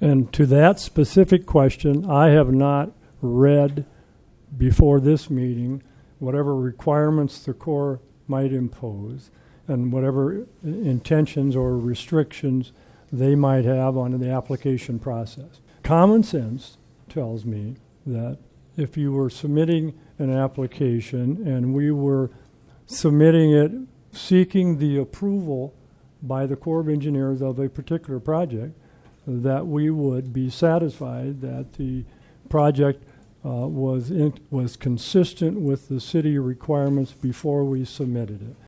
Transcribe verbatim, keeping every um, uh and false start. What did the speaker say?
And to that specific question, I have not read before this meeting whatever requirements the Corps might impose and whatever intentions or restrictions they might have on the application process. Common sense tells me that if you were submitting an application and we were submitting it seeking the approval by the Corps of Engineers of a particular project, that we would be satisfied that the project uh, was in, was consistent with the city requirements before we submitted it.